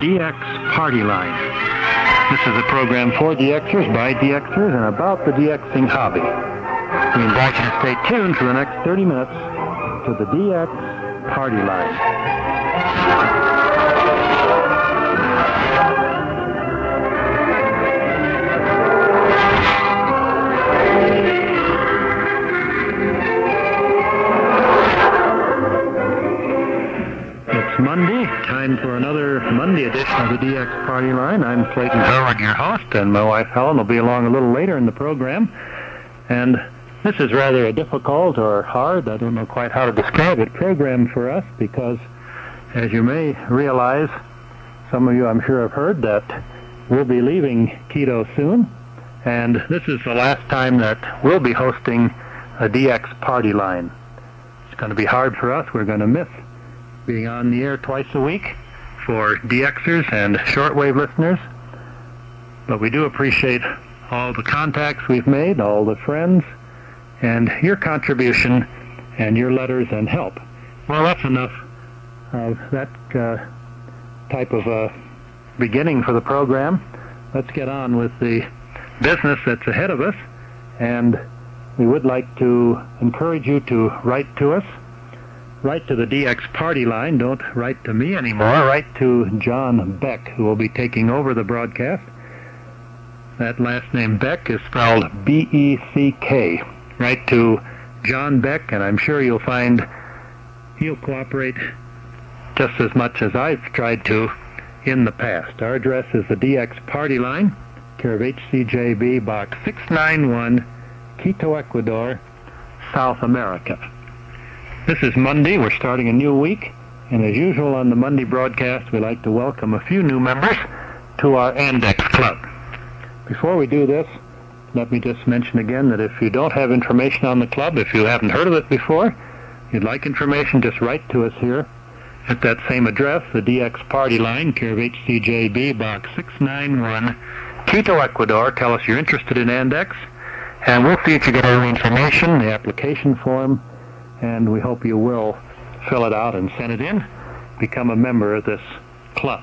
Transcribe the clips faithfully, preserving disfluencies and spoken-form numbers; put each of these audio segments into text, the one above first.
D X Party Line. This is a program for DXers by DXers and about the DXing hobby. We invite you to stay tuned for the next thirty minutes to the D X Party Line. Monday, time for another Monday edition of the D X Party Line. I'm Clayton Howard, your host, and my wife Helen will be along a little later in the program. And this is rather a difficult or hard, I don't know quite how to describe it, program for us because, as you may realize, some of you I'm sure have heard that we'll be leaving Keto soon, and this is the last time that we'll be hosting a D X Party Line. It's going to be hard for us. We're going to miss being on the air twice a week for DXers and shortwave listeners. But we do appreciate all the contacts we've made, all the friends, and your contribution and your letters and help. Well, that's enough of that uh, type of uh, beginning for the program. Let's get on with the business that's ahead of us, and we would like to encourage you to write to us. Write to the D X Party Line. Don't write to me anymore. Write to John Beck, who will be taking over the broadcast. That last name, Beck, is spelled B E C K. Write to John Beck, and I'm sure you'll find he'll cooperate just as much as I've tried to in the past. Our address is the D X Party Line, care of H C J B, Box six nine one, Quito, Ecuador, South America. This is Monday. We're starting a new week, and as usual on the Monday broadcast, we like to welcome a few new members to our Andex Club. Before we do this, let me just mention again that if you don't have information on the club, if you haven't heard of it before, you'd like information, just write to us here at that same address, the D X Party Line, care of H C J B, Box six nine one, Quito, Ecuador. Tell us you're interested in Andex, and we'll see if you get all the information, the application form, and we hope you will fill it out and send it in, become a member of this club.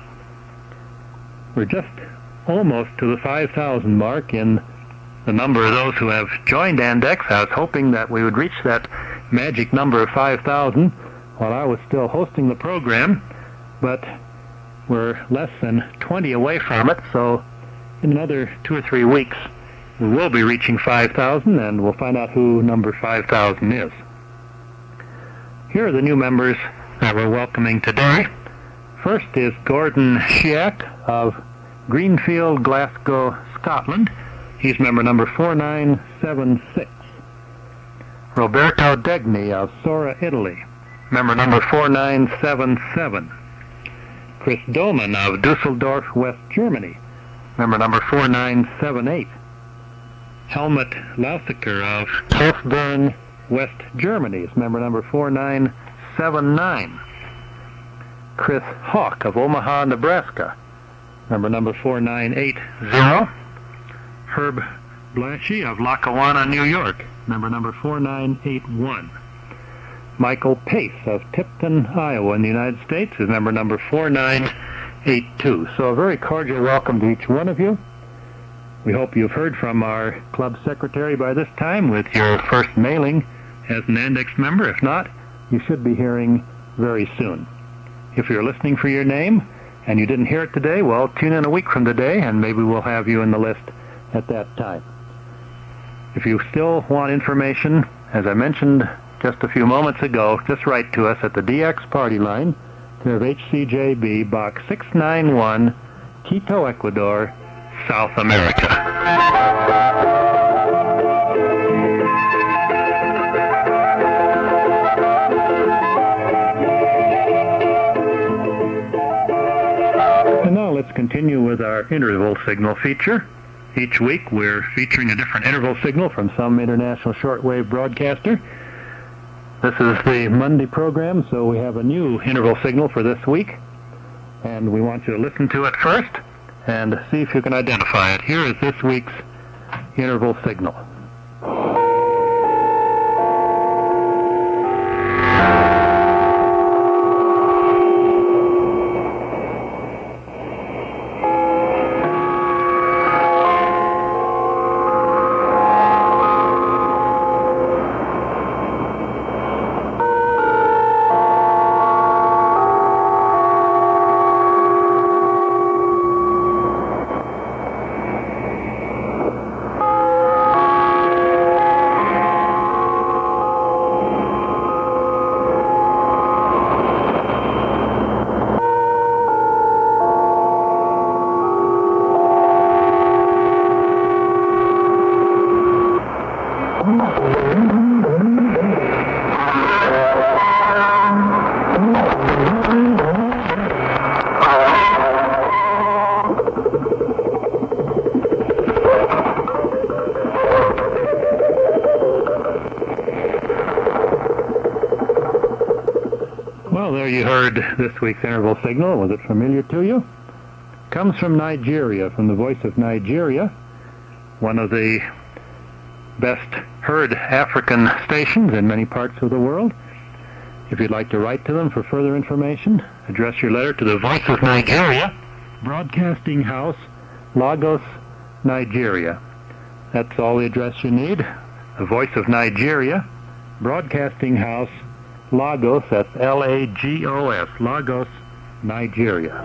We're just almost to the five thousand mark in the number of those who have joined Andex. I was hoping that we would reach that magic number of five thousand while I was still hosting the program, but we're less than twenty away from it, so in another two or three weeks we will be reaching five thousand, and we'll find out who number five thousand is. Here are the new members that we're welcoming today. First is Gordon Shiak of Greenfield, Glasgow, Scotland. He's member number four nine seven six. Roberto Degni of Sora, Italy, member number four nine seven seven. Chris Doman of Dusseldorf, West Germany, member number four nine seven eight. Helmut Lausiker of Kaufbeuren, West Germany is member number four nine seven nine. Chris Hawk of Omaha, Nebraska, member number four nine eight zero. Herb Blashy of Lackawanna, New York, member number four nine eight one. Michael Pace of Tipton, Iowa in the United States is member number four nine eight two. So a very cordial welcome to each one of you. We hope you've heard from our club secretary by this time with your first mailing as an Andex member. If not, you should be hearing very soon. If you're listening for your name and you didn't hear it today, well, tune in a week from today and maybe we'll have you in the list at that time. If you still want information, as I mentioned just a few moments ago, just write to us at the D X Party Line, care of H C J B, Box six nine one, Quito, Ecuador, South America. And now let's continue with our interval signal feature. Each week we're featuring a different interval signal from some international shortwave broadcaster. This is the Monday program, so we have a new interval signal for this week, and we want you to listen to it first and see if you can identify it. Here is this week's interval signal. heard this week's interval signal. Was it familiar to you? Comes from Nigeria, from the Voice of Nigeria, one of the best heard African stations in many parts of the world. If you'd like to write to them for further information, address your letter to the Voice of Nigeria, Broadcasting House, Lagos, Nigeria. That's all the address you need. The Voice of Nigeria, Broadcasting House, Lagos, that's L A G O S, Lagos, Nigeria.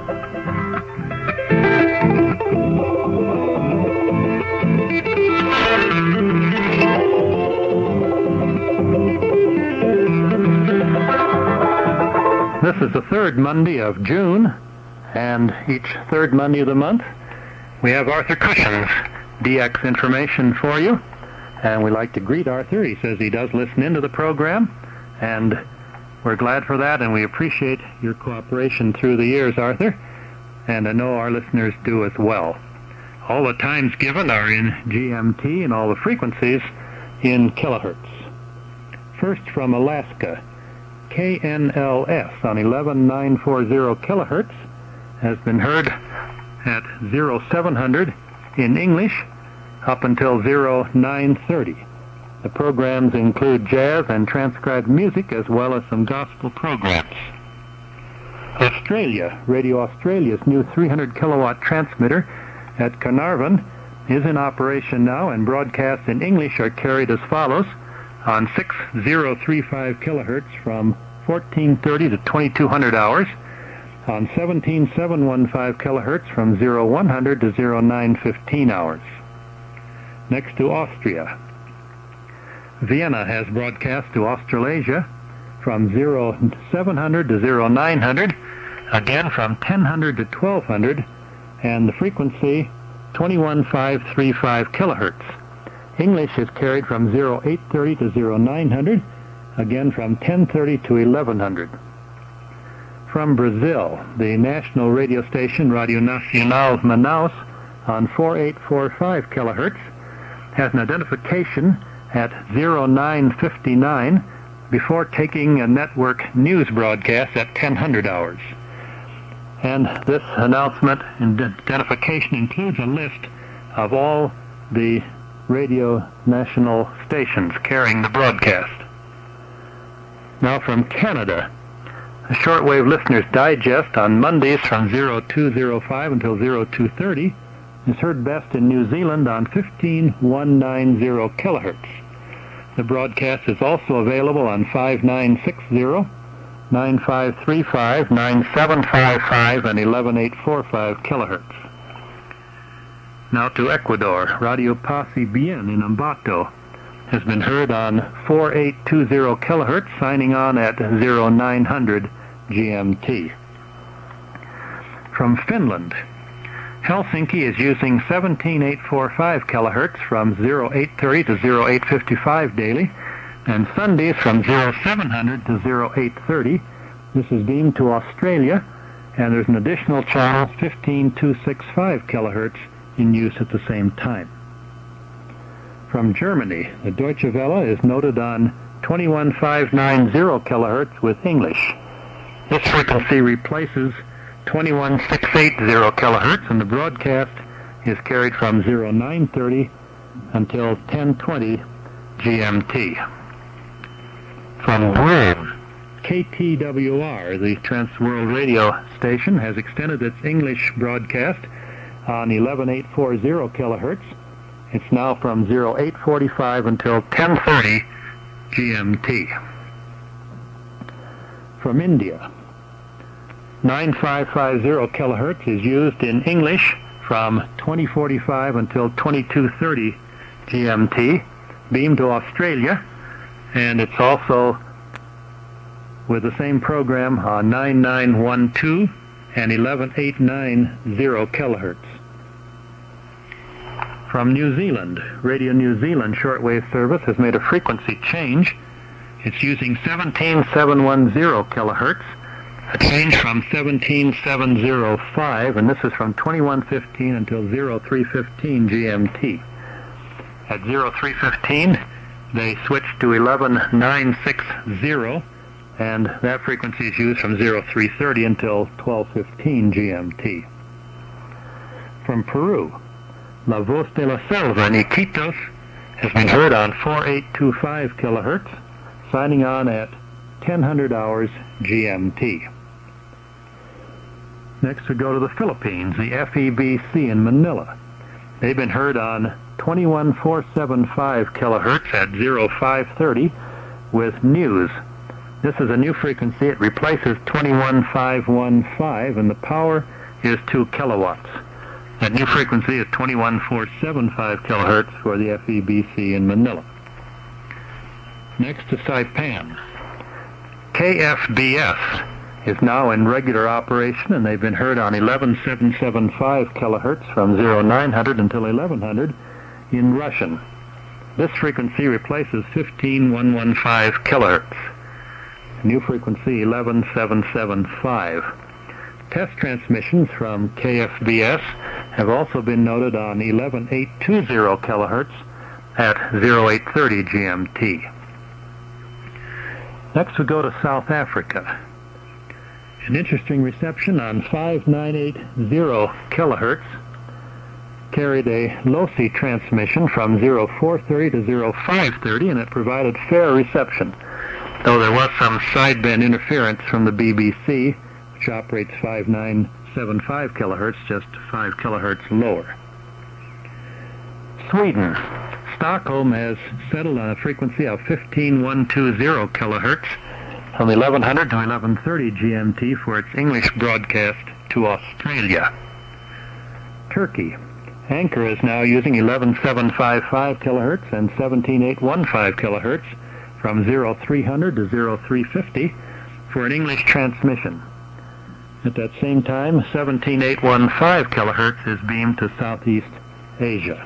This is the third Monday of June, and each third Monday of the month, we have Arthur Cushion's D X information for you, and we like to greet Arthur. He says he does listen into the program, and we're glad for that, and we appreciate your cooperation through the years, Arthur, and I know our listeners do as well. All the times given are in G M T and all the frequencies in kilohertz. First from Alaska, K N L S on eleven nine forty kilohertz has been heard at zero seven hundred in English up until zero nine thirty. The programs include jazz and transcribed music as well as some gospel programs. Australia, Radio Australia's new three hundred kilowatt transmitter at Carnarvon is in operation now, and broadcasts in English are carried as follows on six thousand thirty-five kilohertz from fourteen thirty to twenty-two hundred hours, on seventeen thousand seven hundred fifteen kilohertz from zero one hundred to zero nine fifteen hours. Next to Austria. Vienna has broadcast to Australasia from zero seven hundred to zero nine hundred, again from ten hundred to twelve hundred, and the frequency twenty-one thousand five hundred thirty-five kilohertz. English is carried from zero eight thirty to zero nine hundred, again from ten thirty to eleven hundred. From Brazil, the national radio station Radio Nacional Manaus on forty-eight forty-five kilohertz has an identification at zero nine fifty-nine before taking a network news broadcast at ten hundred hours. And this announcement and identification includes a list of all the Radio National stations carrying the broadcast. Now from Canada, a shortwave listener's digest on Mondays from zero two oh five until zero two thirty is heard best in New Zealand on fifteen thousand one hundred ninety kilohertz. The broadcast is also available on five nine six zero, nine five three five, nine seven five five, and eleven eight forty-five kilohertz. Now to Ecuador, Radio Paz y Bien in Ambato has been heard on forty-eight twenty kilohertz, signing on at zero nine hundred G M T. From Finland, Helsinki is using seventeen thousand eight hundred forty-five kilohertz from zero eight thirty to zero eight fifty-five daily, and Sundays from zero seven hundred to zero eight thirty. This is beamed to Australia, and there's an additional channel, fifteen thousand two hundred sixty-five kilohertz, in use at the same time. From Germany, the Deutsche Welle is noted on twenty-one thousand five hundred ninety kilohertz with English. This frequency replaces twenty-one thousand six hundred eighty kilohertz, and the broadcast is carried from zero nine thirty until ten twenty G M T. From Rome, K T W R, the Trans-World Radio station, has extended its English broadcast on eleven thousand eight hundred forty kilohertz. It's now from zero eight forty-five until ten thirty G M T. From India, nine thousand five hundred fifty kilohertz is used in English from twenty forty-five until twenty-two thirty G M T, beamed to Australia, and it's also with the same program on nine thousand nine hundred twelve and eleven thousand eight hundred ninety kilohertz. From New Zealand, Radio New Zealand shortwave service has made a frequency change. It's using seventeen thousand seven hundred ten kilohertz, a change from seventeen thousand seven hundred five, and this is from twenty-one fifteen until zero three fifteen G M T. At zero three fifteen, they switched to eleven thousand nine hundred sixty, and that frequency is used from oh three thirty until twelve fifteen G M T. From Peru, La Voz de la Selva in Iquitos has been heard on forty-eight twenty-five kilohertz, signing on at ten hundred hours G M T. Next we go to the Philippines, the F E B C in Manila. They've been heard on twenty-one four seventy-five kilohertz at oh five thirty with news. This is a new frequency. It replaces twenty-one five fifteen, and the power is two kilowatts. That new frequency is twenty-one four seventy-five kilohertz for the F E B C in Manila. Next to Saipan. K F B S is now in regular operation, and they've been heard on eleven seven seventy-five kilohertz from nine hundred until eleven hundred in Russian. This frequency replaces fifteen one fifteen kilohertz. New frequency eleven seven seventy-five. Test transmissions from K F B S have also been noted on eleven eight twenty kilohertz at oh eight thirty G M T. Next we go to South Africa. An interesting reception on five nine eight zero kilohertz carried a lossy transmission from oh four thirty to oh five thirty, and it provided fair reception, though there was some sideband interference from the B B C, which operates five nine seven five kilohertz, just five kilohertz lower. Sweden. Stockholm has settled on a frequency of fifteen one twenty kilohertz from eleven hundred to eleven thirty G M T for its English broadcast to Australia. Turkey. Anchor is now using eleven seven fifty-five kilohertz and seventeen eight fifteen kilohertz from oh three hundred to oh three fifty for an English transmission. At that same time, seventeen eight fifteen kilohertz is beamed to Southeast Asia.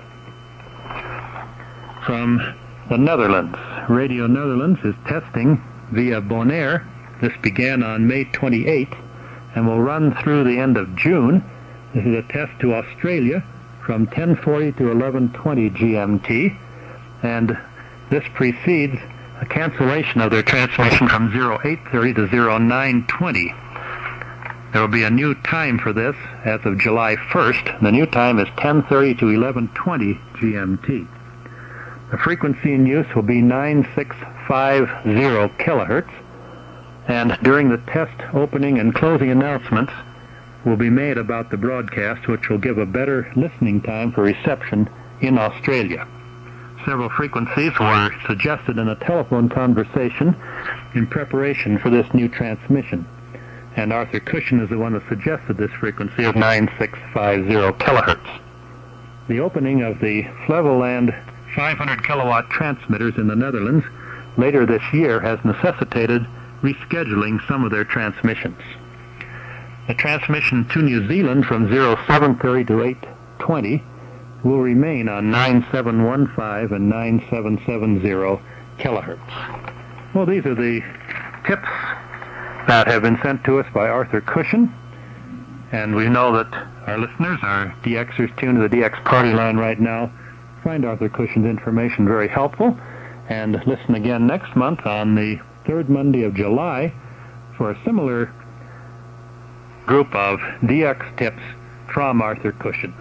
From the Netherlands, Radio Netherlands is testing via Bonaire. This began on May twenty-eighth and will run through the end of June. This is a test to Australia from ten forty to eleven twenty G M T, and this precedes a cancellation of their transmission from oh eight thirty to oh nine twenty. There will be a new time for this as of July first. The new time is ten thirty to eleven twenty G M T. The frequency in use will be nine six five zero kilohertz, and during the test opening and closing announcements will be made about the broadcast, which will give a better listening time for reception in Australia. Several frequencies were suggested in a telephone conversation in preparation for this new transmission, and Arthur Cushion is the one that suggested this frequency of nine six five zero kilohertz. The opening of the Flevoland five hundred kilowatt transmitters in the Netherlands later this year has necessitated rescheduling some of their transmissions. The transmission to New Zealand from oh seven thirty to eight twenty will remain on nine seven fifteen and nine seven seventy kilohertz. Well, these are the tips that have been sent to us by Arthur Cushion, and we know that our listeners, our D Xers tuned to the D X party line right now, find Arthur Cushion's information very helpful, and listen again next month on the third Monday of July for a similar group of D X tips from Arthur Cushion.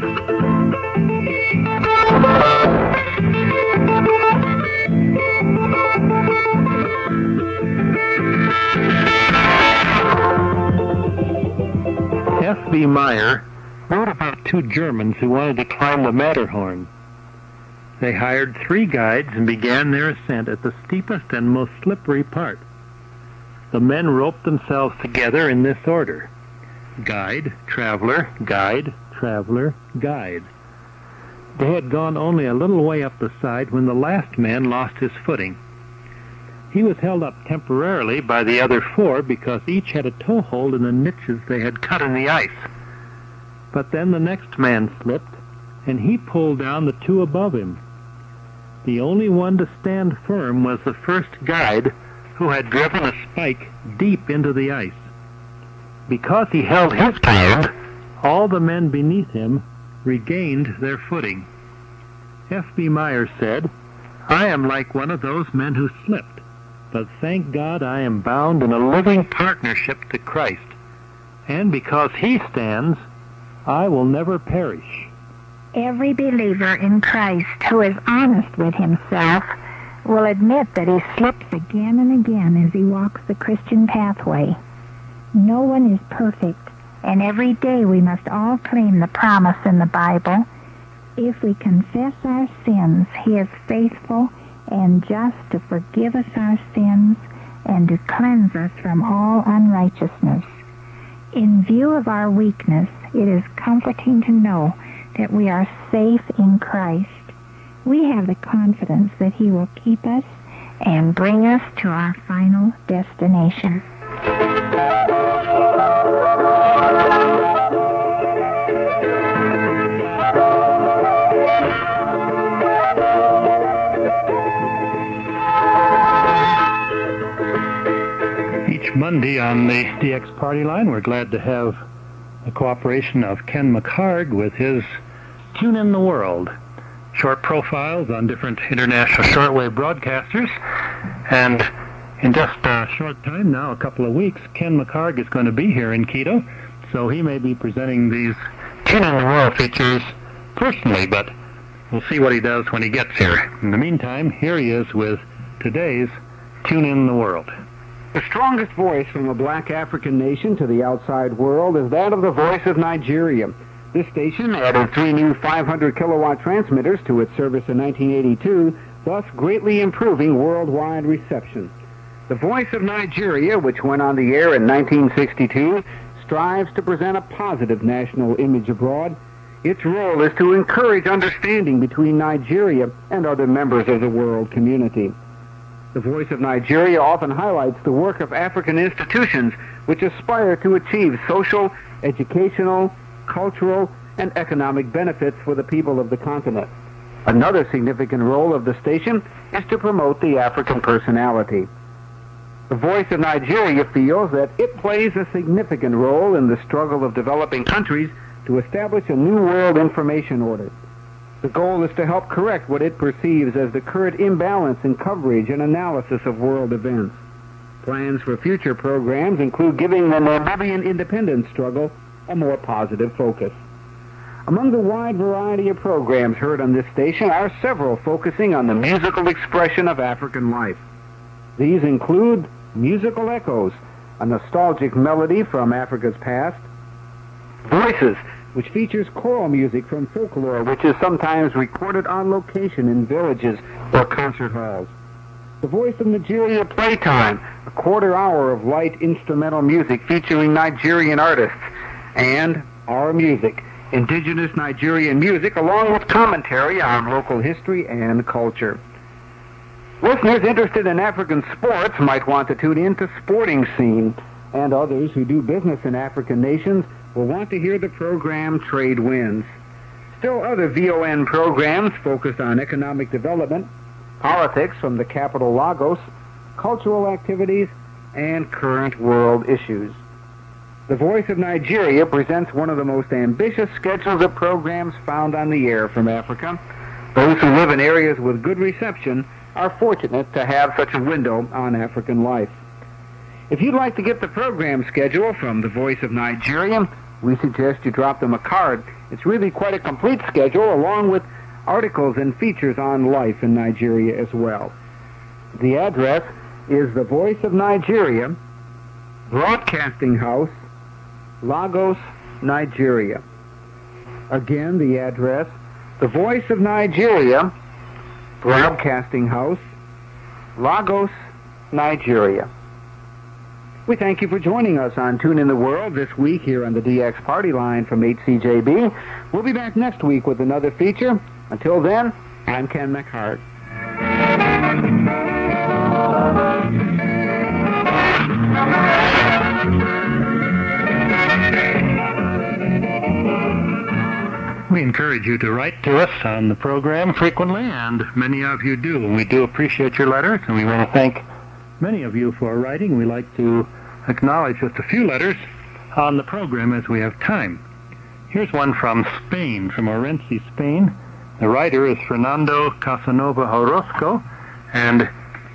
F B Meyer wrote about two Germans who wanted to climb the Matterhorn. They hired three guides and began their ascent at the steepest and most slippery part. The men roped themselves together in this order: guide, traveler, guide, traveler, guide. They had gone only a little way up the side when the last man lost his footing. He was held up temporarily by the other four because each had a toehold in the niches they had cut in the ice. But then the next man slipped, and he pulled down the two above him. The only one to stand firm was the first guide, who had driven a spike deep into the ice. Because he held his ground, all the men beneath him regained their footing. F B Meyer said, "I am like one of those men who slipped. but thank God I am bound in a living partnership to Christ, and because he stands, I will never perish. Every believer in Christ who is honest with himself will admit that he slips again and again as he walks the Christian pathway. No one is perfect, and every day we must all claim the promise in the Bible. If we confess our sins, he is faithful and just to forgive us our sins and to cleanse us from all unrighteousness. In view of our weakness, it is comforting to know that we are safe in Christ. We have the confidence that he will keep us and bring us to our final destination. Each Monday on the D X Party Line, we're glad to have the cooperation of Ken McHargue with his Tune in the World, short profiles on different international shortwave broadcasters. And in just a short time now, a couple of weeks, Ken McHargue is going to be here in Quito, so he may be presenting these Tune in the World features personally, but we'll see what he does when he gets here. In the meantime, here he is with today's Tune in the World. The strongest voice from a black African nation to the outside world is that of the Voice of Nigeria. This station added three new five hundred kilowatt transmitters to its service in nineteen eighty-two, thus greatly improving worldwide reception. The Voice of Nigeria, which went on the air in nineteen sixty-two, strives to present a positive national image abroad. Its role is to encourage understanding between Nigeria and other members of the world community. The Voice of Nigeria often highlights the work of African institutions which aspire to achieve social, educational, cultural, and economic benefits for the people of the continent. Another significant role of the station is to promote the African personality. The Voice of Nigeria feels that it plays a significant role in the struggle of developing countries to establish a new world information order. The goal is to help correct what it perceives as the current imbalance in coverage and analysis of world events. Plans for future programs include giving the Namibian independence struggle a more positive focus. Among the wide variety of programs heard on this station are several focusing on the musical expression of African life. These include Musical Echoes, a nostalgic melody from Africa's past; Voices, which features choral music from folklore, which is sometimes recorded on location in villages or concert halls; The Voice of Nigeria Playtime, a quarter hour of light instrumental music featuring Nigerian artists; and Our Music, indigenous Nigerian music, along with commentary on local history and culture. Listeners interested in African sports might want to tune in to Sporting Scene, and others who do business in African nations will want to hear the program Trade Winds. Still other V O N programs focused on economic development, politics from the capital Lagos, cultural activities, and current world issues. The Voice of Nigeria presents one of the most ambitious schedules of programs found on the air from Africa. Those who live in areas with good reception are fortunate to have such a window on African life. If you'd like to get the program schedule from the Voice of Nigeria, we suggest you drop them a card. It's really quite a complete schedule, along with articles and features on life in Nigeria as well. The address is the Voice of Nigeria, Broadcasting House, Lagos, Nigeria. Again, the address, the Voice of Nigeria, Broadcasting House, Lagos, Nigeria. We thank you for joining us on Tune in the World this week here on the D X Party Line from H C J B. We'll be back next week with another feature. Until then, I'm Ken McHargue. We encourage you to write to us on the program frequently, and many of you do. And we do appreciate your letters, and we want to thank many of you for writing. We like to acknowledge just a few letters on the program as we have time. Here's one from Spain, from Orense, Spain. The writer is Fernando Casanova Orozco, and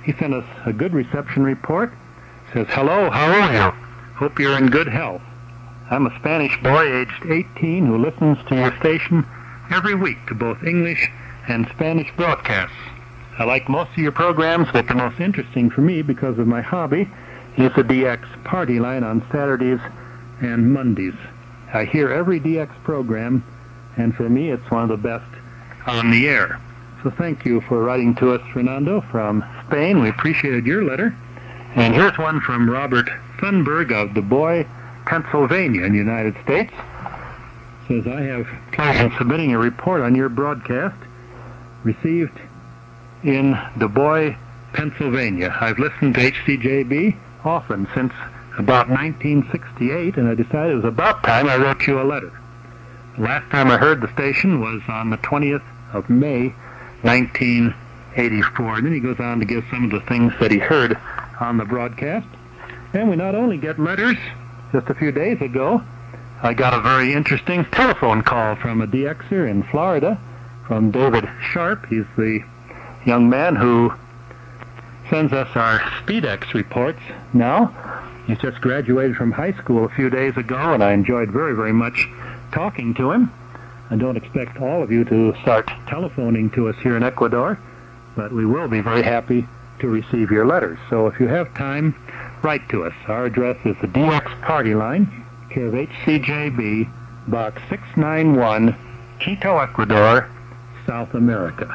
He sent us a good reception report. Says, hello, how are you? Hope you're in good health. I'm a Spanish boy aged eighteen who listens to your station every week to both English and Spanish broadcasts. I like most of your programs, but the most interesting for me because of my hobby is the D X Party Line on Saturdays and Mondays. I hear every D X program, and for me it's one of the best on the air. So thank you for writing to us, Fernando, from Spain. We appreciated your letter. And here's one from Robert Thunberg of Du Bois, Pennsylvania, in the United States. Says, I have pleasure in submitting a report on your broadcast received in Du Bois, Pennsylvania. I've listened to H C J B often since about nineteen sixty-eight, and I decided it was about time I wrote you a letter. The last time I heard the station was on the twentieth of May, nineteen eighty-four. And then he goes on to give some of the things that he heard on the broadcast. And we not only get letters. Just a few days ago, I got a very interesting telephone call from a D Xer in Florida, from David Sharp. He's the young man who sends us our SpeedX reports now. He's just graduated from high school a few days ago, and I enjoyed very, very much talking to him. I don't expect all of you to start telephoning to us here in Ecuador, but we will be very happy to receive your letters. So if you have time, write to us. Our address is the D X Party Line, care of H C J B, Box six nine one, Quito, Ecuador, South America.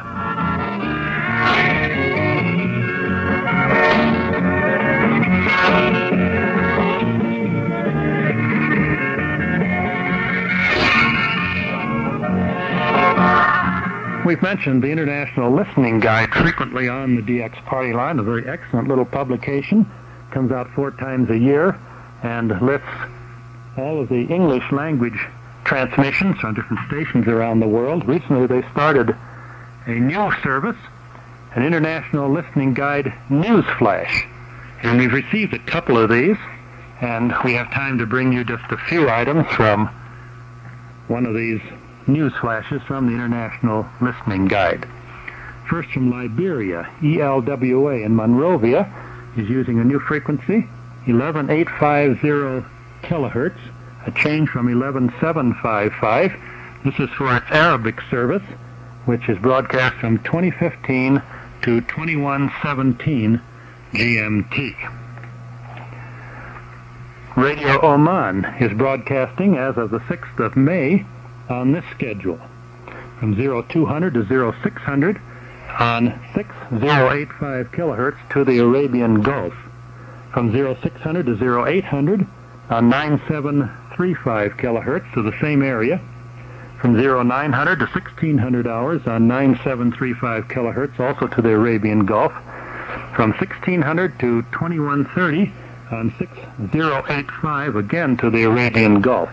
We've mentioned the International Listening Guide frequently on the D X Party Line, a very excellent little publication. Comes out four times a year and lists all of the English language transmissions on different stations around the world. Recently they started a new service, an International Listening Guide News Flash. And we've received a couple of these, and we have time to bring you just a few items from one of these news flashes from the International Listening Guide. First, from Liberia, E L W A in Monrovia is using a new frequency, eleven eight five zero kilohertz, a change from eleven seven five five. This is for its Arabic service, which is broadcast from twenty fifteen to twenty-one seventeen G M T. Radio Oman is broadcasting as of the sixth of May on this schedule, from zero two hundred to zero six hundred on six zero eight five kilohertz to the Arabian Gulf, from zero six hundred to zero eight hundred on nine seven three five kilohertz to the same area, from zero nine hundred to sixteen hundred hours on nine seven three five kilohertz also to the Arabian Gulf, from sixteen hundred to twenty-one thirty on six zero eight five again to the Arabian Gulf.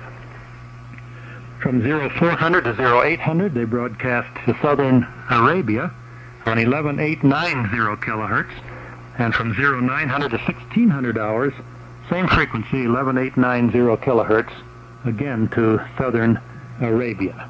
From zero four hundred to zero eight hundred, they broadcast to southern Arabia on eleven eight nine zero kilohertz, and from zero nine hundred to sixteen hundred hours, same frequency, eleven eight nine zero kilohertz, again to southern Arabia.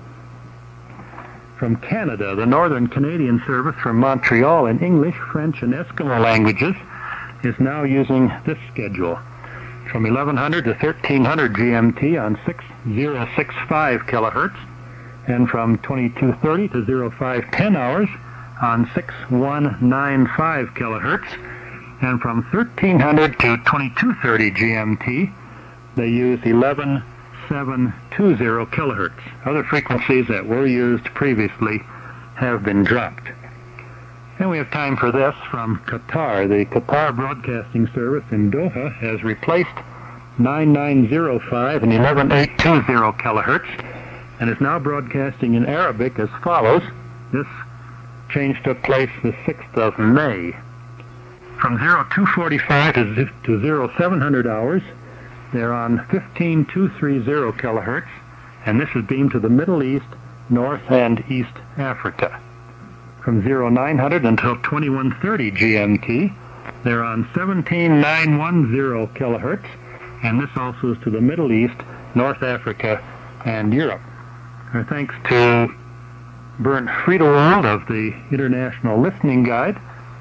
From Canada, the Northern Canadian service from Montreal in English, French, and Eskimo languages is now using this schedule, from eleven hundred to thirteen hundred G M T on six zero six five kilohertz, and from twenty-two thirty to zero five ten hours on six one nine five kilohertz, and from thirteen hundred to twenty-two thirty G M T, they use eleven seven two zero kilohertz. Other frequencies that were used previously have been dropped. And we have time for this from Qatar. The Qatar Broadcasting Service in Doha has replaced nine nine zero five and eleven eight two zero kilohertz, and is now broadcasting in Arabic as follows. This change took place the sixth of May. From zero two forty-five to, to zero seven hundred hours, they're on fifteen two thirty kilohertz, and this is beamed to the Middle East, North and East Africa. From zero nine hundred until twenty-one thirty G M T, they're on seventeen nine ten kilohertz, and this also is to the Middle East, North Africa, and Europe. Our thanks to Bernd Friedewald of the International Listening Guide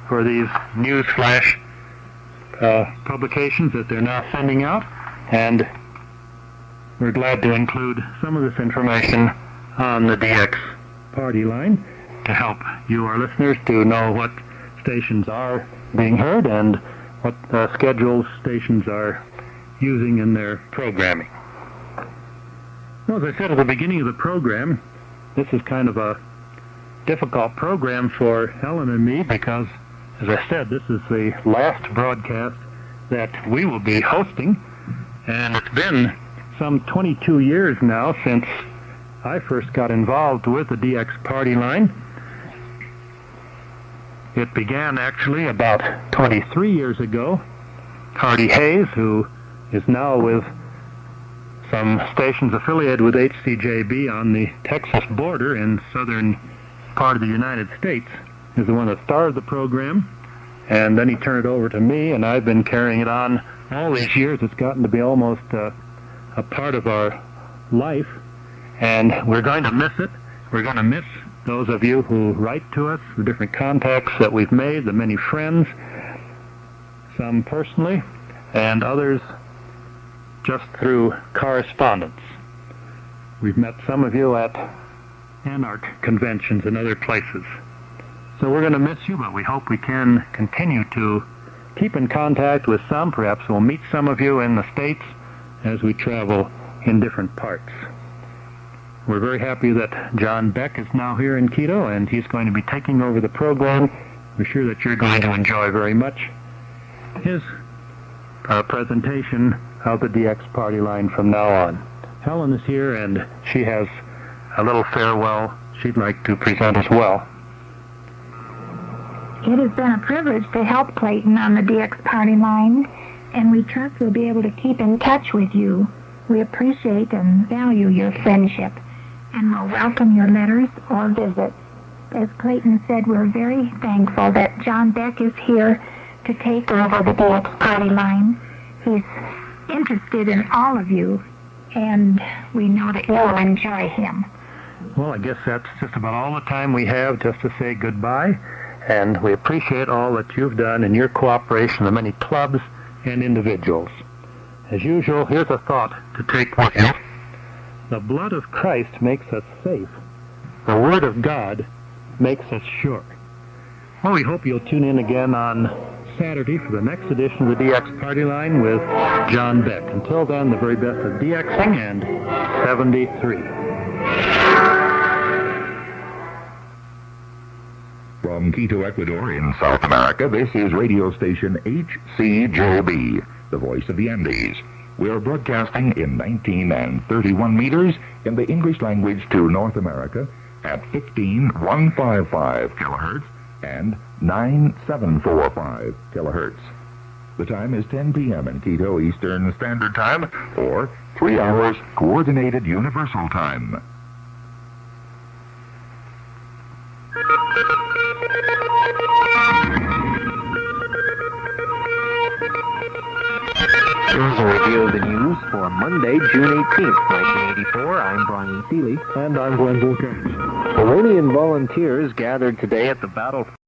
for these news flash uh, publications that they're now sending out, and we're glad to include some of this information on the D X party line to help you, our listeners, to know what stations are being heard and what uh, schedules stations are using in their programming. Well, as I said at the beginning of the program, this is kind of a difficult program for Helen and me because, as I said, this is the last broadcast that we will be hosting, and it's been some twenty-two years now since I first got involved with the D X party line. It began actually about twenty-three years ago. Hardy Hayes, who is now with some stations affiliated with H C J B on the Texas border in southern part of the United States, is the one that started the program, and then he turned it over to me, and I've been carrying it on all these years. It's gotten to be almost uh, a part of our life, and we're going to miss it. We're going to miss those of you who write to us, the different contacts that we've made, the many friends, some personally, and others just through correspondence. We've met some of you at Anarch conventions and other places. So we're going to miss you, but we hope we can continue to keep in contact with some. Perhaps we'll meet some of you in the States as we travel in different parts. We're very happy that John Beck is now here in Quito, and he's going to be taking over the program. We're sure that you're going to enjoy very much his uh, presentation of the D X party line from now on. Helen is here, and she has a little farewell she'd like to present as well. It has been a privilege to help Clayton on the D X party line, and we trust we'll be able to keep in touch with you. We appreciate and value your friendship, and will welcome your letters or visits. As Clayton said, we're very thankful that John Beck is here to take over the D X party line. He's interested in all of you, and we know that you'll enjoy him. Well, I guess that's just about all the time we have just to say goodbye, and we appreciate all that you've done and your cooperation, the many clubs and individuals. As usual, here's a thought to take with you. The blood of Christ makes us safe. The Word of God makes us sure. Well, we hope you'll tune in again on Saturday for the next edition of the D X Party Line with John Beck. Until then, the very best of DXing and seventy-three. From Quito, Ecuador in South America, this is radio station H C J B, the voice of the Andes. We are broadcasting in nineteen and thirty-one meters in the English language to North America at fifteen one fifty-five kilohertz and nine seven forty-five kilohertz. The time is ten p.m. in Quito Eastern Standard Time, or three hours Coordinated Universal Time. Here's a review of the news for Monday, June eighteenth, nineteen eighty-four. I'm Brian Seeley. And I'm Glenn Volker. Iranian volunteers gathered today at the battle